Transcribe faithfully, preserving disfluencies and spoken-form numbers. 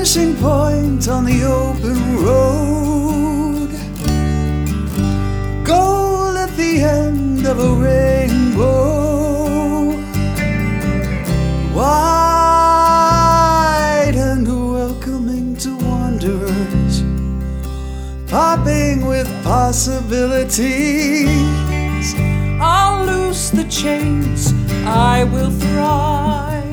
finishing point on the open road. Gold at the end of a rainbow, wide and welcoming to wanderers, popping with possibilities. I'll loose the chains, I will thrive.